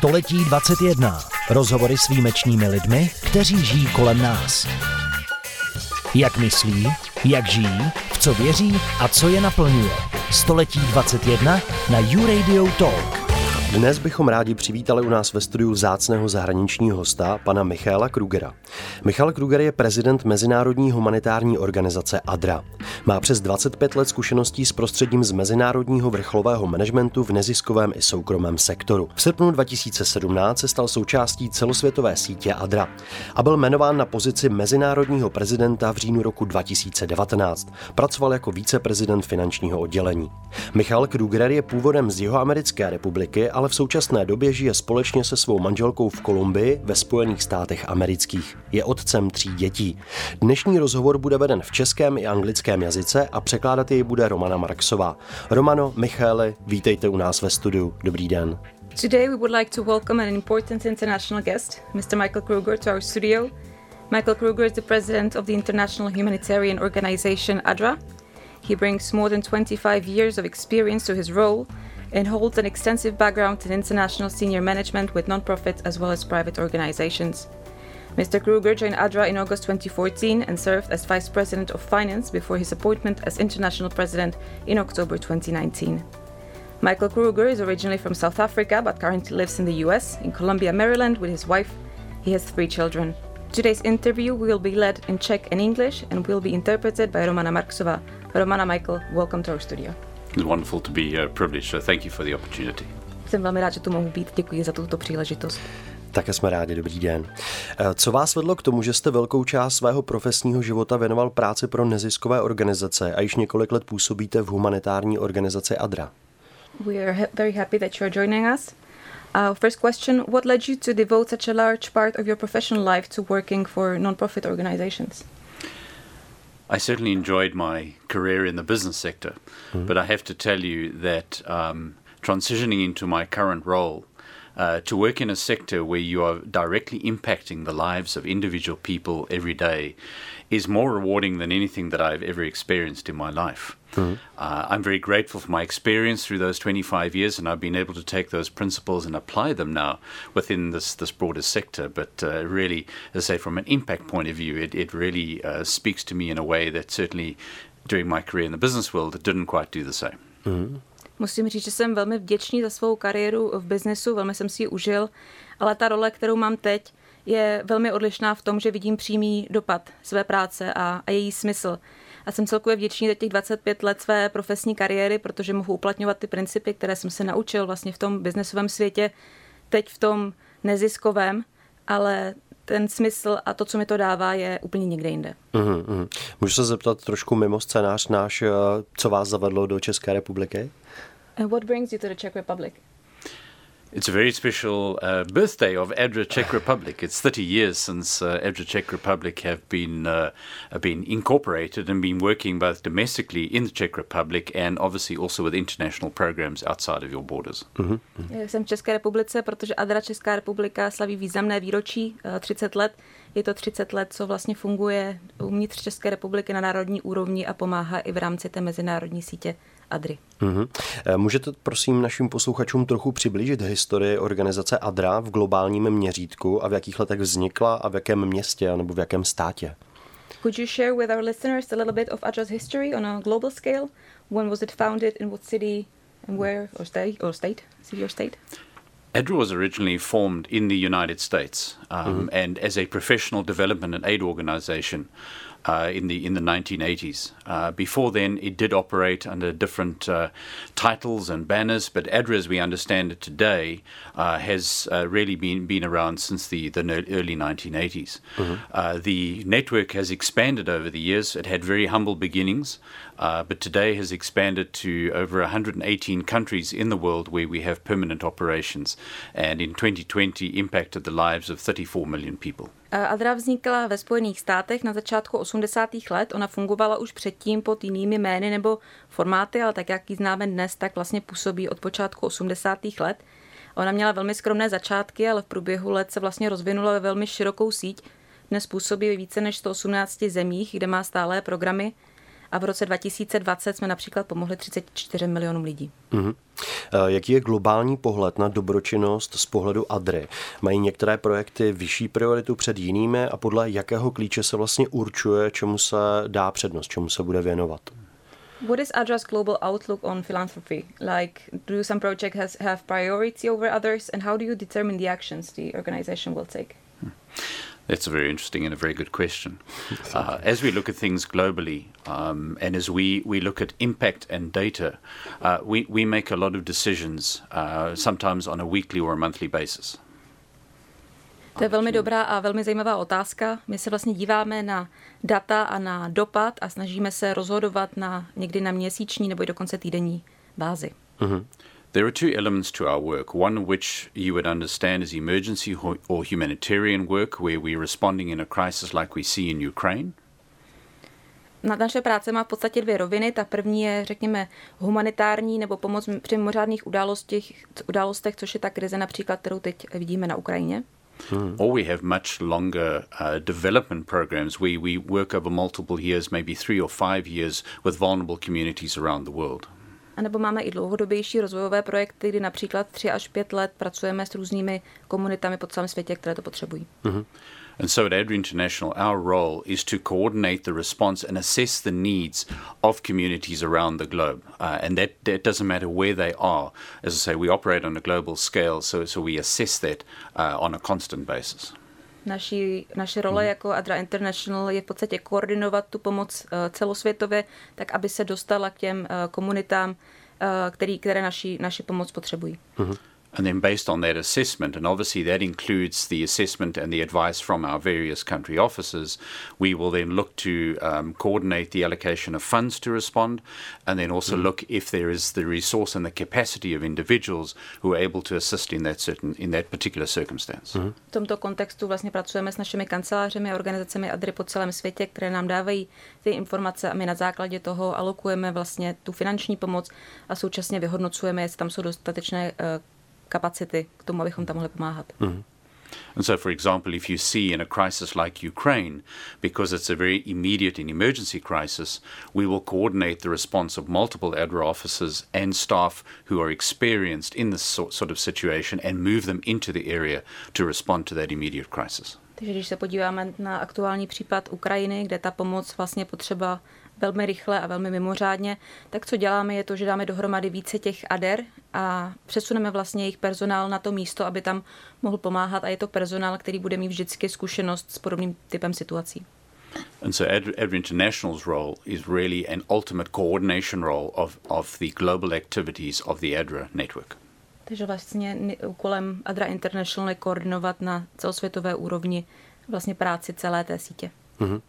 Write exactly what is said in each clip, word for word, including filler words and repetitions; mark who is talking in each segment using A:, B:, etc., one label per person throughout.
A: Století dvacet jedna. Rozhovory s výjimečnými lidmi, kteří žijí kolem nás. Jak myslí, jak žijí, v co věří a co je naplňuje. Století dvacet jedna na YouRadio Talk.
B: Dnes bychom rádi přivítali u nás ve studiu vzácného zahraničního hosta, pana Michaela Krugera. Michael Kruger je prezident Mezinárodní humanitární organizace A D R A. Má přes dvacet pět let zkušeností s prostředím z mezinárodního vrcholového managementu v neziskovém i soukromém sektoru. V srpnu dva tisíce sedmnáct se stal součástí celosvětové sítě A D R A a byl jmenován na pozici mezinárodního prezidenta v říjnu roku dva tisíce devatenáct. Pracoval jako viceprezident finančního oddělení. Michael Kruger je původem z Jihoamerické republiky, ale v současné době žije společně se svou manželkou v Kolumbii ve Spojených státech amerických. Je otcem tří dětí. Dnešní rozhovor bude veden v českém i anglickém jazyce a překládat jej bude Romana Marksová. Romano, Michaeli, vítejte u nás ve studiu. Dobrý den.
C: Today we would like to welcome an important international guest, Mister Michael Kruger, to our studio. Michael Kruger is the president of the International Humanitarian Organization A D R A. He brings more than twenty-five years of experience to his role and holds an extensive background in international senior management with non-profit as well as private organizations. Mister Kruger joined A D R A in August twenty fourteen and served as Vice President of Finance before his appointment as International President in October twenty nineteen. Michael Kruger is originally from South Africa but currently lives in the U S, in Columbia, Maryland with his wife. He has three children. Today's interview will be led in Czech and English and will be interpreted by Romana Marksová. Romana, Michael, welcome to our studio.
D: It's wonderful to be uh, privileged, so thank you for the opportunity.
C: Jsem velmi rád, že tu mohu být. Děkuji za tuto příležitost.
B: Také jsme rádi, dobrý den. Co vás vedlo k tomu, že jste velkou část svého profesního života věnoval práci pro neziskové organizace a již několik let působíte v humanitární organizaci A D R A?
C: We are ha- very happy that you are joining us. Uh, first question, what led you to devote such a large part of your professional life to working for non-profit organizations?
D: I certainly enjoyed my career in the business sector, mm-hmm. but I have to tell you that um, transitioning into my current role, uh, to work in a sector where you are directly impacting the lives of individual people every day is more rewarding than anything that I've ever experienced in my life. Mm-hmm. Uh, I'm very grateful for my experience through those twenty-five years, and I've been able to take those principles and apply them now within this, this broader sector. But uh, really, as I say, from an impact point of view, it, it really uh, speaks to me in a way that certainly during my career in the business world, it didn't quite do the same.
B: Mm-hmm.
C: Musím říct, že jsem velmi vděčný za svou kariéru v biznesu, velmi jsem si ji užil, ale ta role, kterou mám teď, je velmi odlišná v tom, že vidím přímý dopad své práce a, a její smysl. A jsem celkově vděčný za těch dvacet pět let své profesní kariéry, protože mohu uplatňovat ty principy, které jsem se naučil vlastně v tom biznesovém světě, teď v tom neziskovém, ale ten smysl a to, co mi to dává, je úplně někde jinde.
B: Uhum, uhum. Můžu se zeptat trošku mimo scénář náš, co vás zavedlo do České republiky?
C: And what brings you to the Czech Republic?
D: It's a very special uh, birthday of A D R A Czech Republic. It's thirty years since uh, A D R A Czech Republic have been uh, been incorporated and been working both domestically in the Czech Republic and obviously also with international programs outside of your borders.
B: Mm-hmm.
C: Jsem v České republice, protože A D R A Česká republika slaví významné výročí, třicet let. Je to třicet let, co vlastně funguje uvnitř České republiky na národní úrovni a pomáhá i v rámci té mezinárodní sítě A D R A.
B: Mm-hmm. Můžete prosím našim posluchačům trochu přiblížit historii organizace A D R A v globálním měřítku a v jakých letech vznikla a v jakém městě nebo v jakém státě?
C: Could you share with our listeners a little bit of A D R A's history on a global scale? When was it founded, in what city and where, or state, or state, city or state?
D: A D R A was originally formed in the United States um, mm-hmm. and as a professional development and aid organization uh, in the in the nineteen eighties. Uh, before then, it did operate under different uh, titles and banners, but A D R A, as we understand it today, uh, has uh, really been been around since the, the early nineteen eighties. Mm-hmm. Uh, the network has expanded over the years. It had very humble beginnings, uh, but today has expanded to over one hundred eighteen countries in the world where we have permanent operations, and in twenty twenty impacted the lives of thirty-four million people.
C: A D R A vznikla ve Spojených státech na začátku osmdesátých let. Ona fungovala už předtím pod jinými jmény nebo formáty, ale tak, jak ji známe dnes, tak vlastně působí od počátku osmdesátých let. Ona měla velmi skromné začátky, ale v průběhu let se vlastně rozvinula ve velmi širokou síť. Dnes působí ve více než sto osmnácti zemích, kde má stálé programy a v roce dva tisíce dvacet jsme například pomohli třicet čtyři milionům lidí.
B: Mm-hmm. Jaký je globální pohled na dobročinnost z pohledu Adry? Mají některé projekty vyšší prioritu před jinými a podle jakého klíče se vlastně určuje, čemu se dá přednost, čemu se bude věnovat?
C: What is ADRA's global outlook on philanthropy? Like, do some projects has, have priority over others, and how do you determine the actions the organization will take?
D: Hmm. That's a very interesting and a very good question. Uh, as we look at things globally, um, and as we, we look at impact and data, uh, we, we make a lot of decisions, uh, sometimes on a weekly or a monthly basis.
C: To je velmi dobrá a velmi zajímavá otázka. My se vlastně díváme na data a na dopad a snažíme se rozhodovat na někdy na měsíční nebo i dokonce týdenní bázi.
B: Mm-hmm.
D: There are two elements to our work. One which you would understand as emergency or humanitarian work, where we're responding in a crisis like we see in Ukraine.
C: Na naše práce má v podstatě dvě roviny. Ta první je, řekněme, humanitární nebo pomoc při mimořádných událostech, událostech, což je ta krize například, kterou teď vidíme na Ukrajině.
D: Hmm. Or we have much longer uh, development programs where we work over multiple years, maybe three or five years, with vulnerable communities around the world.
C: A nebo máme i dlouhodobější rozvojové projekty, kdy například tři až pět let pracujeme s různými komunitami po celém světě, které to potřebují.
D: Mm-hmm. And so at ADRA International, our role is to coordinate the response and assess the needs of communities around the globe. Uh, and that, that doesn't matter where they are. As I say, we operate on a global scale, so, so we assess that uh, on a constant basis.
C: Naší, naše role jako ADRA International je v podstatě koordinovat tu pomoc uh, celosvětově, tak aby se dostala k těm uh, komunitám, uh, který, které naši, naši pomoc potřebují.
B: Mm-hmm.
D: And then based on that assessment, and obviously that includes the assessment and the advice from our various country officers, we will then look to um, coordinate the allocation of funds to respond, and then also mm. look if there is the resource and the capacity of individuals who are able to assist in that certain in that particular circumstance.
B: Mm.
C: V tomto kontextu vlastně pracujeme s našimi kancelářemi a organizacemi ADRY po celém světě, které nám dávají ty informace a my na základě toho alokujeme vlastně tu finanční pomoc a současně vyhodnocujeme, jestli tam jsou dostatečné uh, kapacity k tomu, abychom tam mohli pomáhat.
B: Mm.
D: And so, for example, if you see in a crisis like Ukraine, because it's a very immediate and emergency crisis, we will coordinate the response of multiple ADRA officers and staff who are experienced in this sort of situation and move them into the area to respond to that immediate crisis.
C: Takže když se podíváme na aktuální případ Ukrajiny, kde ta pomoc vlastně potřeba velmi rychle a velmi mimořádně, tak co děláme je to, že dáme dohromady více těch ADER a přesuneme vlastně jejich personál na to místo, aby tam mohl pomáhat a je to personál, který bude mít vždycky zkušenost s podobným typem situací.
D: And so ADRA International's role is really an ultimate coordination role of, of the global activities of the ADRA network.
C: Takže vlastně úkolem ADRA International je koordinovat na celosvětové úrovni vlastně práci celé té sítě.
B: Mm-hmm.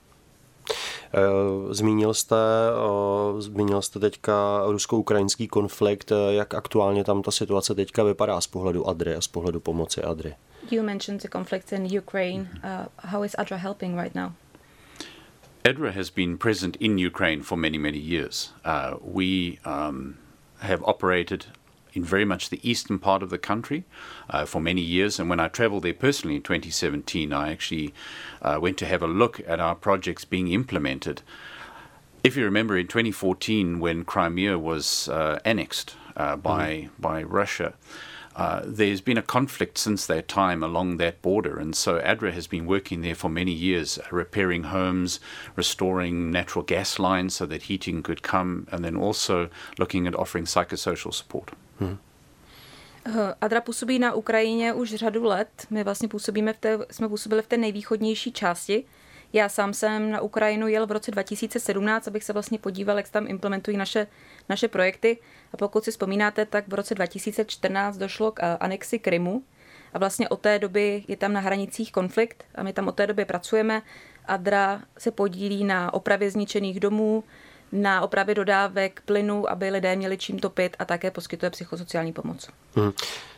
B: Zmínil jste, zmínil jste teďka rusko-ukrajinský konflikt. Jak aktuálně tam ta situace teďka vypadá z pohledu ADRY a z pohledu pomoci ADRY?
C: You mentioned the conflict in Ukraine. Uh, how is ADRA helping right now?
D: ADRA has been present in Ukraine for many, many years. Uh, we um, have operated in very much the eastern part of the country uh, for many years. And when I traveled there personally in twenty seventeen, I actually uh, went to have a look at our projects being implemented. If you remember in twenty fourteen, when Crimea was uh, annexed uh, by, mm-hmm. by Russia, Uh, there's been a conflict since that time along that border, and so ADRA has been working there for many years, uh, repairing homes, restoring natural gas lines so that heating could come, and then also looking at offering psychosocial support.
B: Hmm.
C: ADRA působí na Ukrajině už řadu let. My vlastně působíme v té, jsme působili v té nejvýchodnější části. Já sám jsem na Ukrajinu jel v roce dva tisíce sedmnáct, abych se vlastně podíval, jak se tam implementují naše, naše projekty. A pokud si vzpomínáte, tak v roce dva tisíce čtrnáct došlo k anexi Krymu a vlastně od té doby je tam na hranicích konflikt a my tam od té doby pracujeme. ADRA se podílí na opravě zničených domů, na opravě dodávek plynu, aby lidé měli čím topit a také poskytuje psychosociální pomoc.
B: Hmm.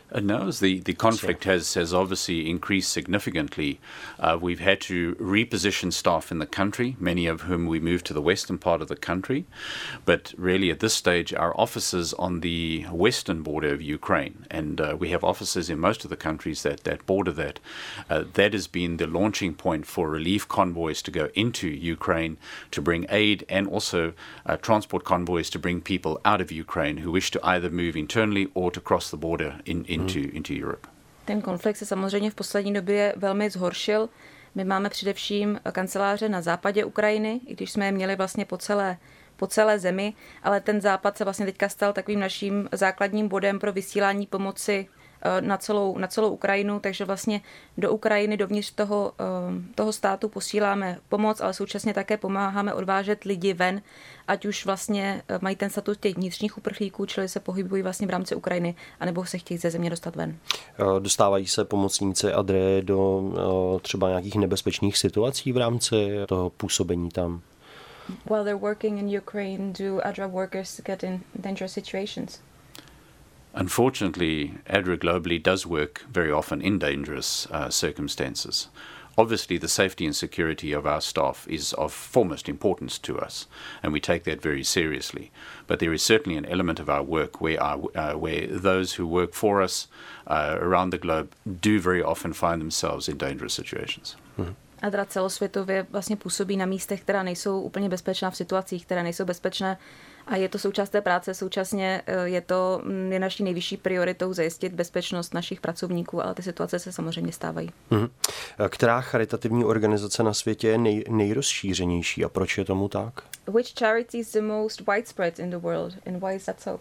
D: Uh, no, the, the conflict has, has obviously increased significantly. Uh, we've had to reposition staff in the country, many of whom we moved to the western part of the country. But really at this stage, our officers on the western border of Ukraine, and uh, we have officers in most of the countries that, that border that, uh, that has been the launching point for relief convoys to go into Ukraine to bring aid, and also uh, transport convoys to bring people out of Ukraine who wish to either move internally or to cross the border in, in Into, into Europe.
C: Ten konflikt se samozřejmě v poslední době velmi zhoršil. My máme především kanceláře na západě Ukrajiny, i když jsme je měli vlastně po celé, po celé zemi, ale ten západ se vlastně teďka stal takovým naším základním bodem pro vysílání pomoci na celou, na celou Ukrajinu, takže vlastně do Ukrajiny, dovnitř toho, toho státu posíláme pomoc, ale současně také pomáháme odvážet lidi ven, ať už vlastně mají ten statut těch vnitřních uprchlíků, čili se pohybují vlastně v rámci Ukrajiny, anebo se chtějí ze země dostat ven.
B: Dostávají se pomocníci Adry do třeba nějakých nebezpečných situací v rámci toho působení tam?
C: While they're working in Ukraine, do A D R A workers get in dangerous situations?
D: Unfortunately, A D R A globally does work very often in dangerous uh, circumstances. Obviously, the safety and security of our staff is of foremost importance to us, and we take that very seriously. But there is certainly an element of our work where, our, uh, where those who work for us uh, around the globe do very often find themselves in dangerous situations.
B: Mm-hmm.
C: A D R A celosvětově vlastně působí na místech, která nejsou úplně bezpečná, v situacích, které nejsou bezpečné, a je to součást té práce. Současně je to je naší nejvyšší prioritou zajistit bezpečnost našich pracovníků, ale ty situace se samozřejmě stávají.
B: Mm-hmm. Která charitativní organizace na světě je nej, nejrozšířenější a proč je tomu tak?
C: Which charity is the most widespread in the world and why is that so?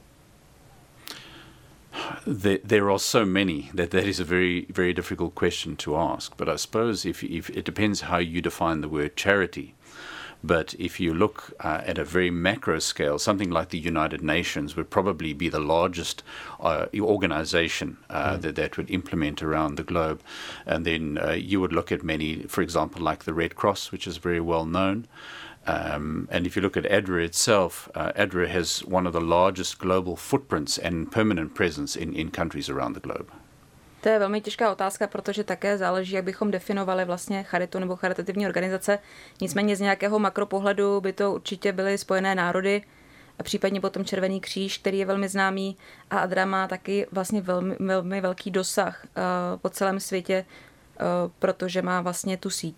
D: There, there are so many that that is a very, very difficult question to ask. But I suppose if, if it depends how you define the word charity. But if you look uh, at a very macro scale, something like the United Nations would probably be the largest uh, organization uh, mm. that, that would implement around the globe. And then uh, you would look at many, for example, like the Red Cross, which is very well known. Um, and if you look at A D R A itself, uh, A D R A has one of the largest global footprints and permanent presence in, in countries around the globe.
C: To je velmi těžká otázka, protože také záleží, jak bychom definovali vlastně charitu nebo charitativní organizace. Nicméně z nějakého makropohledu by to určitě byly Spojené národy a případně potom Červený kříž, který je velmi známý, a A D R A má taky vlastně velmi, velmi velký dosah uh, po celém světě, uh, protože má vlastně tu síť.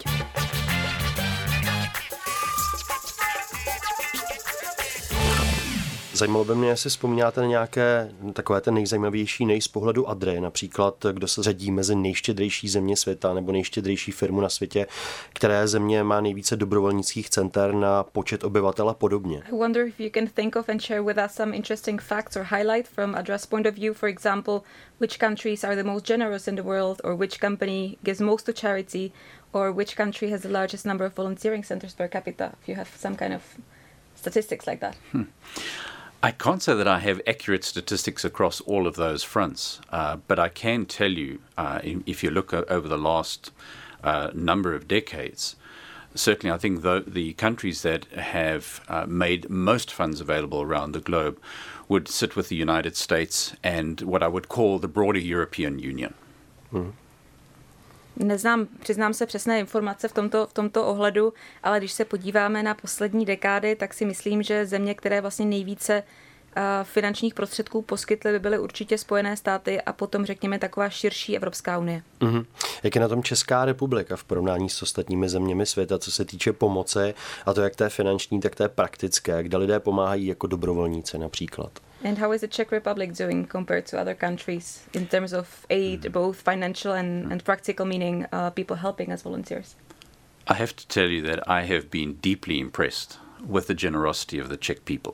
B: Zajímalo by mě, jestli vzpomínáte na nějaké takové ten nejzajímavější nej z pohledu A D R A, například kdo se řadí mezi nejštědřejší země světa nebo nejštědřejší firmu na světě, které země má nejvíce dobrovolnických center na počet obyvatel a podobně.
C: I wonder if you can think of and share with us some interesting facts or highlight from A D R A's point of view, for example, which countries are the most generous in the world, or which company gives most to charity, or which country has the largest number of volunteering centers per capita, if you have some kind of statistics like that.
D: Hmm. I can't say that I have accurate statistics across all of those fronts, uh, but I can tell you, uh, if you look over the last uh, number of decades, certainly I think the, the countries that have uh, made most funds available around the globe would sit with the United States and what I would call the broader European Union.
B: Mm.
C: Neznám, přiznám se, přesné informace v tomto, v tomto ohledu, ale když se podíváme na poslední dekády, tak si myslím, že země, které vlastně nejvíce uh, finančních prostředků poskytly, by byly určitě Spojené státy a potom řekněme taková širší Evropská unie.
B: Mm-hmm. Jak je na tom Česká republika v porovnání s ostatními zeměmi světa, co se týče pomoci, a to jak té finanční, tak té praktické, kde lidé pomáhají jako dobrovolníci například?
C: And how is the Czech Republic doing compared to other countries in terms of aid, mm. both financial and, and practical, meaning uh, people helping as volunteers?
D: I have to tell you that I have been deeply impressed with the generosity of the Czech people.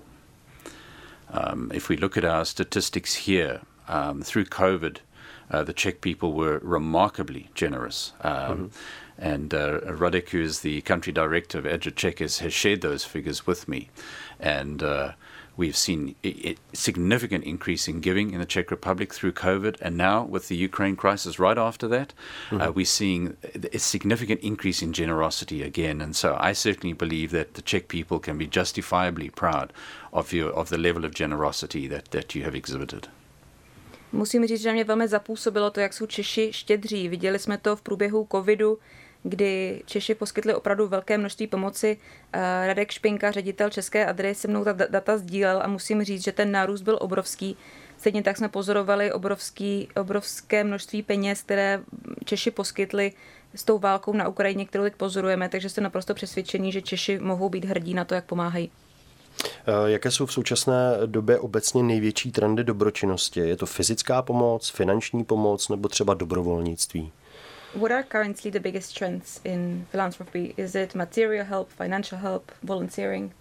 D: Um, if we look at our statistics here, um, through COVID, uh, the Czech people were remarkably generous. Um, mm-hmm. And uh, Radek, who is the country director of A D R A Czech, has, has shared those figures with me. And uh, we've seen a significant increase in giving in the Czech Republic through COVID, and now with the Ukraine crisis right after that, mm-hmm. uh, we're seeing a significant increase in generosity again. And so I certainly believe that the Czech people can be justifiably proud of your, of the level of generosity that, that you have exhibited.
C: Musím říct, že mě velmi zapůsobilo to, jak jsou Češi štědří. Viděli jsme to v průběhu covidu, kdy Češi poskytli opravdu velké množství pomoci. Radek Špinka, ředitel České Adry, se mnou ta data sdílel a musím říct, že ten nárůst byl obrovský. Stejně tak jsme pozorovali obrovský, obrovské množství peněz, které Češi poskytli s tou válkou na Ukrajině, kterou teď pozorujeme, takže jsem naprosto přesvědčený, že Češi mohou být hrdí na to, jak pomáhají.
B: Jaké jsou v současné době obecně největší trendy dobročinnosti? Je to fyzická pomoc, finanční pomoc nebo třeba dobrovolnictví?
C: What are currently the biggest trends in philanthropy? Is it material help, financial help, volunteering?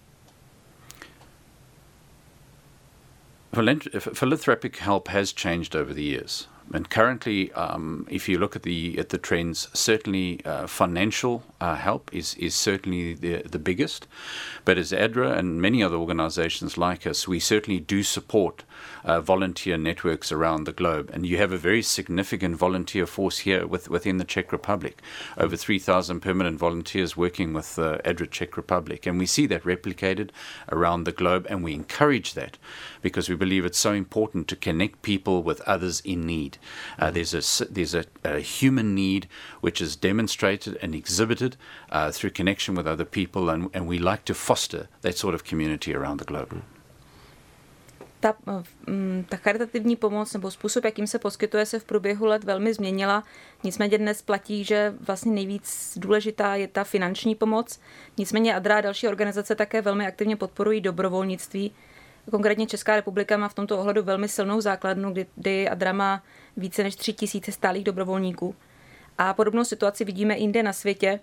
D: Philanthropic help has changed over the years. And currently, um, if you look at the at the trends, certainly uh, financial uh, help is is certainly the the biggest. But as A D R A and many other organisations like us, we certainly do support uh, volunteer networks around the globe. And you have a very significant volunteer force here with, within the Czech Republic, over three thousand permanent volunteers working with uh, A D R A Czech Republic. And we see that replicated around the globe, and we encourage that because we believe it's so important to connect people with others in need. Uh, there's a there's a, a human need which is demonstrated and exhibited uh, through connection with other people, and, and we like to foster that sort of community around the globe.
C: Ta, ta charitativní pomoc nebo způsob, jakým se poskytuje, se v průběhu let velmi změnila. Nicméně dnes platí, že vlastně nejvíc důležitá je ta finanční pomoc. Nicméně A D R A a další organizace také velmi aktivně podporují dobrovolnictví. Konkrétně Česká republika má v tomto ohledu velmi silnou základnu, kdy, kdy A D R A má více než tři tisíce stálých dobrovolníků. A podobnou situaci vidíme i jinde na světě.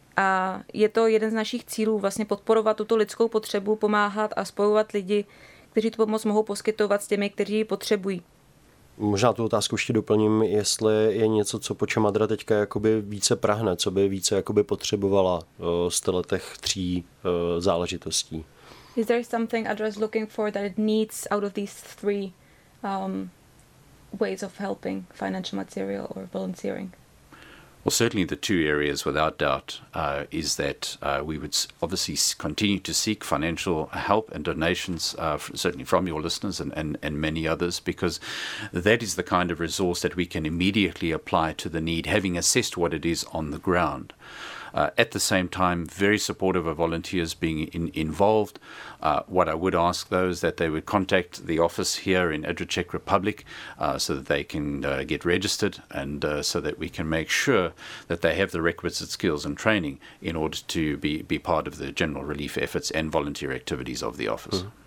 C: A je to jeden z našich cílů vlastně podporovat tuto lidskou potřebu, pomáhat a spojovat lidi, kteří tu pomoc mohou poskytovat s těmi, kteří ji potřebují.
B: Možná tu otázku ještě doplním, jestli je něco, co po čem A D R A teďka jakoby více prahne, co by více jakoby potřebovala z těch tří záležitostí.
C: Is there something A D R A is looking for that it needs out of these three um, ways of helping, financial, material or volunteering?
D: Well, certainly the two areas, without doubt, uh, is that uh, we would obviously continue to seek financial help and donations, uh, f- certainly from your listeners and, and, and many others, because that is the kind of resource that we can immediately apply to the need, having assessed what it is on the ground. Uh, at the same time, very supportive of volunteers being in, involved. Uh, what I would ask those that they would contact the office here in A D R A Czech Republic uh, so that they can uh, get registered and uh, so that we can make sure that they have the requisite skills and training in order to be, be part of the general relief efforts and volunteer activities of the office. Mm.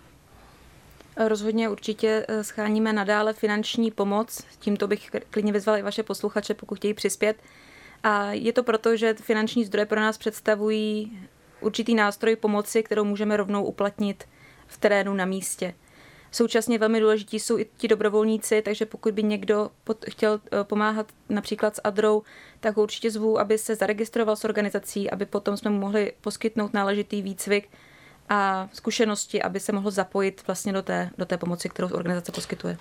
C: Rozhodně určitě scháníme nadále finanční pomoc. Tímto bych klidně vyzval i vaše posluchače, pokud chtějí přispět. A je to proto, že finanční zdroje pro nás představují určitý nástroj pomoci, kterou můžeme rovnou uplatnit v terénu na místě. Současně velmi důležití jsou i ti dobrovolníci, takže pokud by někdo chtěl pomáhat například s A D R A, tak ho určitě zvu, aby se zaregistroval s organizací, aby potom jsme mu mohli poskytnout náležitý výcvik a zkušenosti, aby se mohl zapojit vlastně do té, do té pomoci, kterou organizace poskytuje.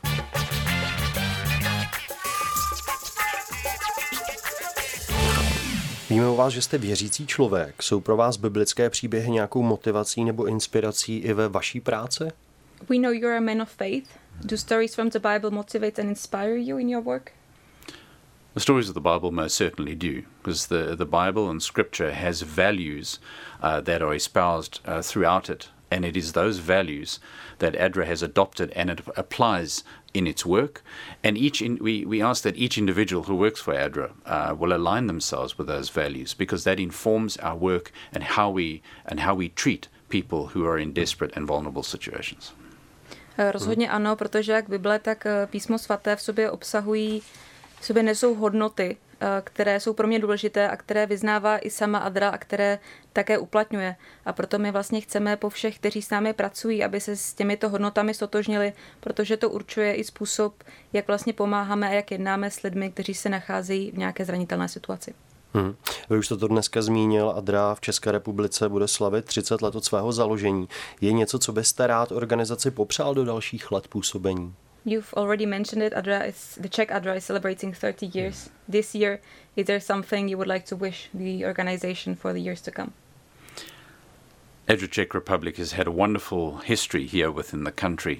B: Víme o vás, že jste věřící člověk. Jsou pro vás biblické příběhy nějakou motivací nebo inspirací i ve vaší práci?
C: We know you're a man of faith. Do stories from the Bible motivate and inspire you in your work?
D: The stories of the Bible most certainly do, because the, the Bible and Scripture has values uh, that are espoused uh, throughout it, and it is those values that A D R A has adopted and it applies in its work. And each in, we, we ask that each individual who works for A D R A uh, will align themselves with those values, because that informs our work and how we and how we treat people who are in desperate and vulnerable situations.
C: Rozhodně ano, protože jak Bible, tak Písmo svaté v sobě obsahují, v sobě nesou hodnoty, které jsou pro mě důležité a které vyznává i sama A D R A a které také uplatňuje. A proto my vlastně chceme po všech, kteří s námi pracují, aby se s těmito hodnotami stotožnili, protože to určuje i způsob, jak vlastně pomáháme a jak jednáme s lidmi, kteří se nacházejí v nějaké zranitelné situaci.
B: Hmm. Vy už jste to dneska zmínil, A D R A v České republice bude slavit třicet let od svého založení. Je něco, co byste rád organizaci popřál do dalších let působení?
C: You've already mentioned it. A D R A is, the Czech A D R A is celebrating thirty years this year. Is there something you would like to wish the organization for the years to come?
D: A D R A Czech Republic has had a wonderful history here within the country.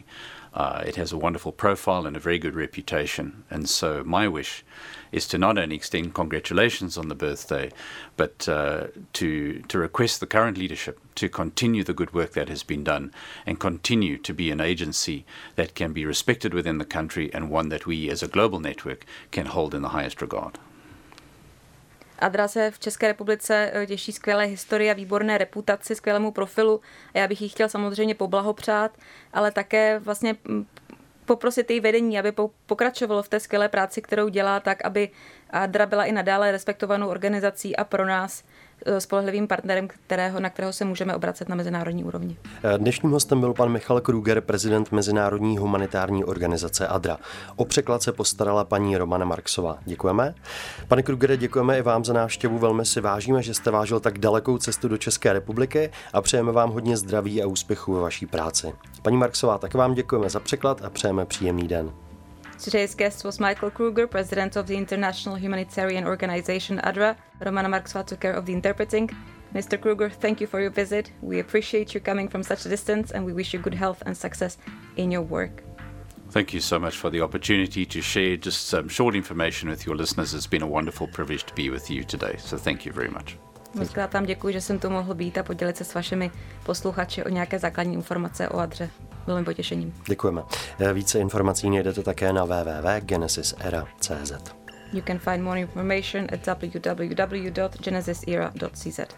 D: Uh, it has a wonderful profile and a very good reputation. And so my wish is to not only extend congratulations on the birthday, but uh, to, to request the current leadership to continue the good work that has been done and continue to be an agency that can be respected within the country and one that we as a global network can hold in the highest regard.
C: Adra se v České republice těší skvělé historii a výborné reputaci, skvělému profilu. A já bych jí chtěl samozřejmě poblahopřát, ale také vlastně poprosit její vedení, aby pokračovalo v té skvělé práci, kterou dělá, tak aby Adra byla i nadále respektovanou organizací a pro nás spolehlivým partnerem, kterého, na kterého se můžeme obracet na mezinárodní úrovni.
B: Dnešním hostem byl pan Michal Kruger, prezident Mezinárodní humanitární organizace Adra. O překlad se postarala paní Romana Marksová. Děkujeme. Pane Krugere, děkujeme i vám za návštěvu. Velmi si vážíme, že jste vážil tak dalekou cestu do České republiky a přejeme vám hodně zdraví a úspěchů ve vaší práci. Paní Marksová, tak vám děkujeme za překlad a přejeme příjemný den.
C: Today's guest was Michael Kruger, president of the International Humanitarian Organization ADRA. Romana Marksová took care of the interpreting. Mister Kruger, thank you for your visit. We appreciate you coming from such a distance and we wish you good health and success in your work.
D: Thank you so much for the opportunity to share just some short information with your listeners. It's been a wonderful privilege to be with you today. So thank you very much.
C: Moc krát vám děkuji, že jsem tu mohl být a podělit se s vašimi posluchači o nějaké základní informace o Adře. Bylo mi potěšením.
B: Děkujeme. Více informací najdete také na w w w tečka genesis era tečka c z.
C: You can find more information at w w w dot genesis era dot c z.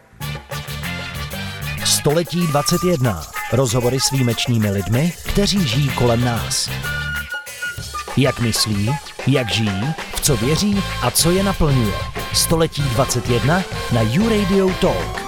A: Století dvacet jedna. Rozhovory s výjimečnými lidmi, kteří žijí kolem nás. Jak myslí, jak žijí, v co věří a co je naplňuje. Století dvacet jedna na U Radio Talk.